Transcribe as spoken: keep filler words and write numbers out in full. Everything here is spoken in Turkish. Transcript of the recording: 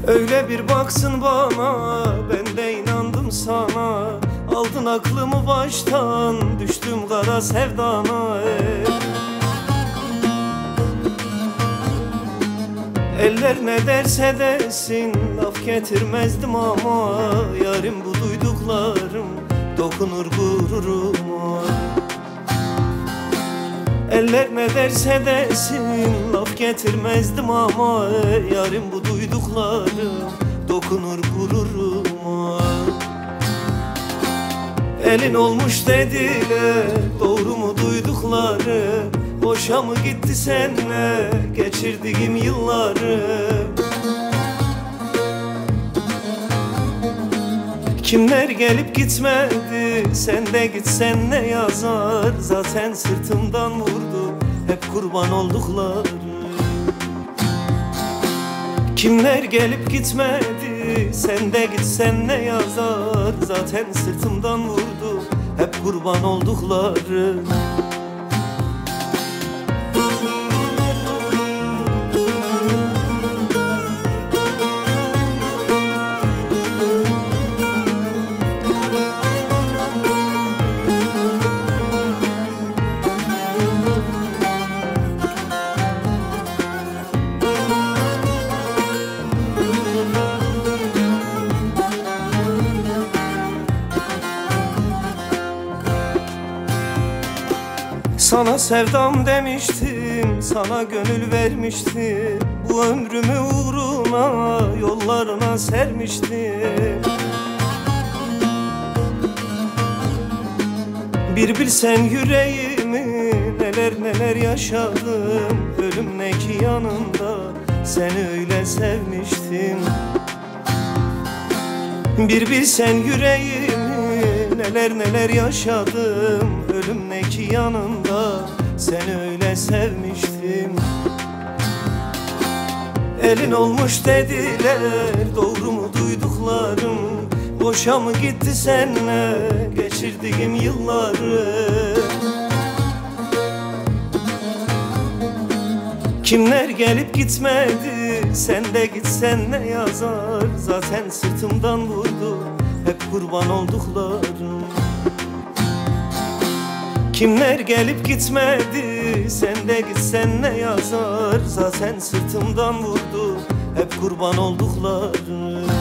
Öyle bir baksın bana, ben de inandım sana. Aldın aklımı baştan, düştüm kara sevdana. Eller ne derse desin, laf getirmezdim ama yarim bu duyduklarım dokunur gururuma. Eller ne derse desin, laf getirmezdim ama yarim bu duyduklarım dokunur gururuma. Elin olmuş dediler, doğru mu duydukları? Boşa mı gitti seninle geçirdiğim yılları? Kimler gelip gitmedi, sen de gitsen ne yazar? Zaten sırtımdan vurdu hep kurban oldukları. Kimler gelip gitmedi, sen de gitsen ne yazar? Zaten sırtımdan vurdu hep kurban oldukları. Sana sevdam demiştim, sana gönül vermiştim. Bu ömrümü uğruna yollarına sermiştim. Bir bilsen yüreğimi, neler neler yaşadım. Ölümdeki yanında seni öyle sevmiştim. Bir bilsen yüreğimi, neler neler yaşadım. Ölümdeki yanında seni öyle sevmiştim. Elin olmuş dediler, doğru mu duyduklarım? Boşa mı gitti seninle geçirdiğim yılları? Kimler gelip gitmedi, sen de gitsen ne yazar? Zaten sırtımdan vurdu hep kurban olduklarım. Kimler gelip gitmedi, sen de gitsen ne yazar? Zaten sırtımdan vurdu hep kurban olduklarım.